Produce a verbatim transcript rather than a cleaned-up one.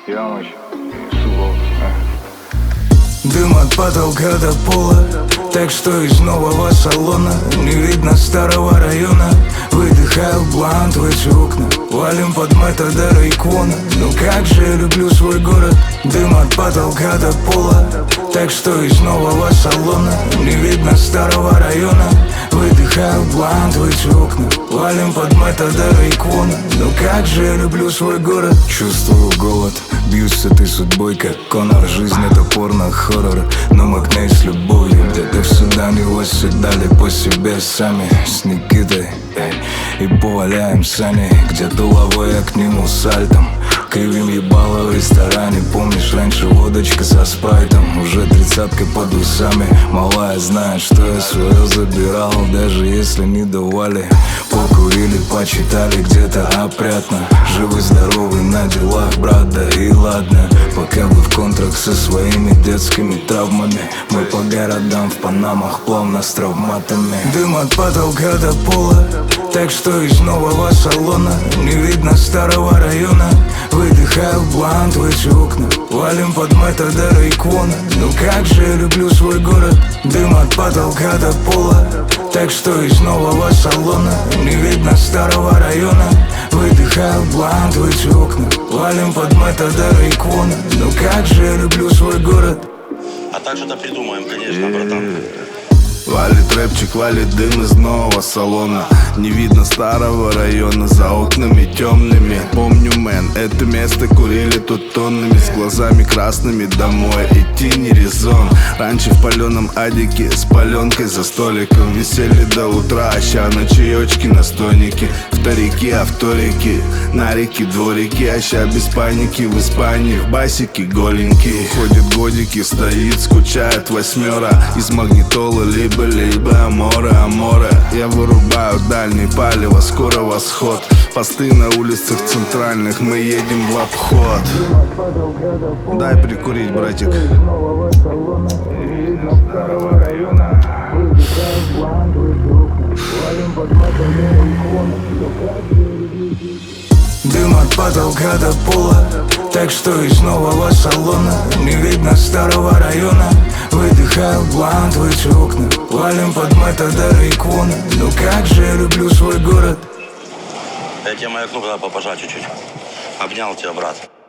Ямыч, Сувол. Дым от потолка до пола, так что из нового салона не видно старого района. Выдыхаю блант в эти окна, валим под метода Рейкона. Ну как же я люблю свой город. Дым от потолка до пола, так что из нового салона не видно старого района. Выдыхаю блант в эти окна, валим под метода Рейкона. Ну как же я люблю свой город. Чувствую голод, бьюсь с этой судьбой, как Конор. Жизнь это порно-хоррор, но мы к ней с любовью. Где-то в Судане восседали по себе сами с Никитой, эй, и поваляем сани. Где-то лавая к нему сальтом, кривим ебало в ресторане. Помнишь, раньше водочка со спрайтом, уже тридцатка под усами. Малая знает, что я свое забирал, даже если не давали. Покурили, почитали, где-то опрятно. Живы-здоровы на делах, брат, да и ладно. Пока вы в контрах со своими детскими травмами, мы по городам в панамах, плавно с травматами. Дым от потолка до пола, так что из нового салона не видно старого района. Выдыхаю блант в эти окна, валим под метода Рейкона. Ну как же я люблю свой город. Дым от потолка до пола, так что из нового салона не видно старого района. Выдыхаю блант в эти окна, валим под метода Рейкона. Ну как же я люблю свой город. А так что-то придумаем, конечно, братан. Валит рэпчик, валит дым из нового салона. Не видно старого района, за окнами темными. Помню, мэн, это место курили тут тоннами. С глазами красными домой идти не резон. Раньше в паленом адике с паленкой за столиком висели до утра, а ща на чаечки, на стойнике. Вторики, авторики, на реке, дворики, а ща без паники в Испании, в басике голенькие. Ходят годики, стоит, скучает восьмера из магнитолы, либо либо амора, амора. Я вырубаю дальний палево, скоро восход. Посты на улицах центральных, мы едем в обход. Дай прикурить, братик. Дым от потолка до пола, так что из нового салона не видно старого района. Выдыхаю блант в эти окна, валим под метода Рейкона. Ну как же я люблю свой город. Я тебе маякну, когда попожать чуть-чуть. Обнял тебя, брат.